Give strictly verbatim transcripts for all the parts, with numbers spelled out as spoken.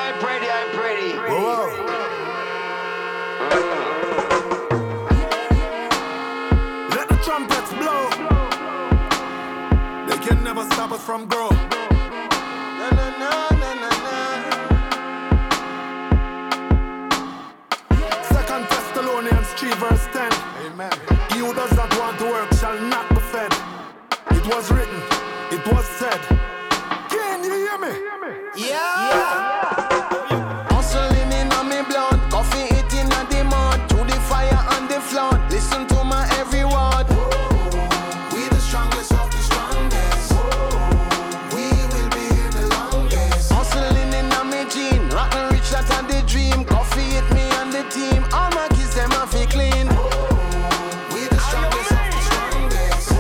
I'm pretty, I'm pretty. Whoa, whoa. Let the trumpets blow. They can never stop us from growing. Na na na na na na. Second Thessalonians three verse ten. Amen. He who does not want to work shall not be fed. It was written, it was said. Can you hear me? Yeah. yeah. Hustling in on me blood, coffee eating on the mud, through the fire and the flood. Listen to my every word. We the strongest of the strongest. We will be here the longest. Hustling in on me gene, rotten rich that and the dream. Coffee hit me and the team, all my kids them a fi clean. We the strongest of the strongest.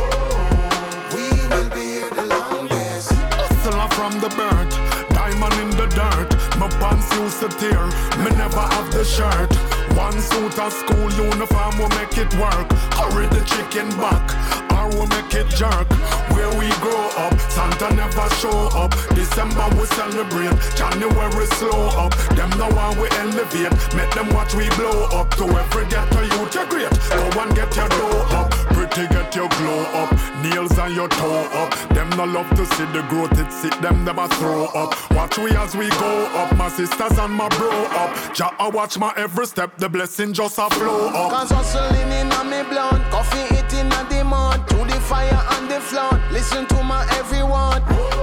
We will be here the longest. Hustler from the burnt, diamond in the dirt. My pants used to tear, me never have the shirt. One suit of school uniform will make it work. Hurry the chicken back, or we'll make it jerk. Where we grow up, Santa never show up. December we celebrate, January slow up. Them know how we elevate, make them watch we blow up. To every ghetto youth you great, go and get your dough up. Pretty get your glow up, nails on your toe up. Them no love to see the growth, it sit them never throw up. Watch we as we go up, my sisters and my bro up. Jah I watch my every step, the blessing just a flow up. Cause hustling in on me blood, coffee eating on the mud, through the fire and the flood. Listen to my every word.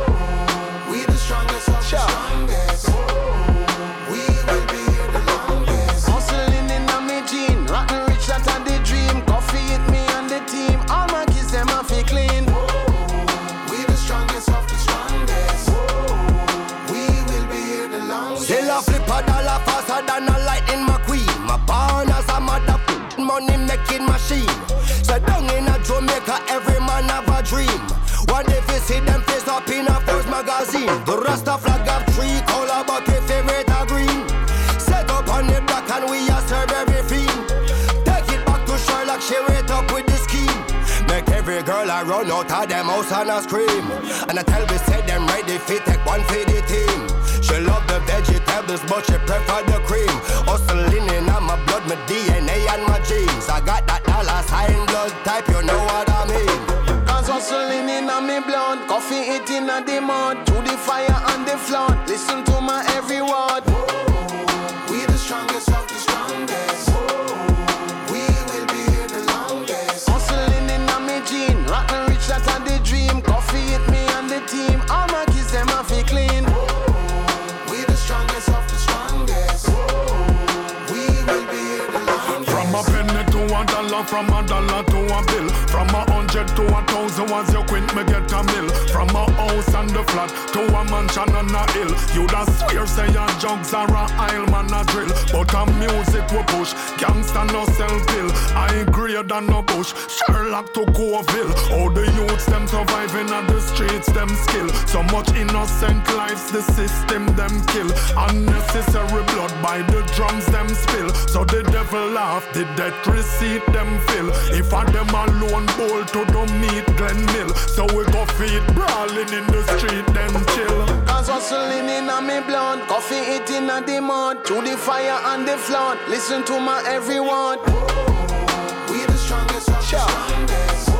We the strongest of the strongest. We will be here the longest. Hustling in on me gene, rotten rich that and the dream. Coffee hit me and the team, all my kids them a fi clean. We the strongest of the strongest. We will be here the longest. Still a flip a dollar faster than a lightning McQueen. My born as a mother money making machine. So down in a Jamaica, every man have a dream. One day we see them face up in a first magazine. The Rasta flag have three color, but your favorite are green. Set up on the block and we a serve every fiend. Take it back to Sherlock, share it up with the scheme. Make every girl a run out of them house and a scream. And I tell we say them ready fit take one for the team. She love the vegetables but she prefer the cream. Hustling in on my blood, my D N A and my genes. I got that dollar sign blood type, you know what I mean. Cause hustling in on me blood, coffee eating on the mud, through the fire and the flood. Listen to my every word. We the strongest of the strongest. We will be here the longest. Hustling in on me gene, rotten rich that and the dream. Coffee hit me and the team, all my kids them a fi clean. We the strongest of the strongest. We will be here the longest. From a penny to a dollar, from a dollar to a bill, from a hundred to a thousand, once you quint me get a mill. From a house and the flat to a mansion on a hill. You da swear say your jugs are a aisle man a drill, but a music we push, gangsta no sell pill. I grade than no bush, Sherlock to Coville. All the youths them surviving at the streets them skill. So much innocent lives the system them kill. Unnecessary blood by the drums them spill. So the devil laugh, the death receipt them fill. If I them alone bowl to the meat Glen Mill. So we go feed brawling in the street then chill. Cause hustling in on me blood, coffee eating on the mud, through the fire and the flood. Listen to my every word. We the strongest of the strongest.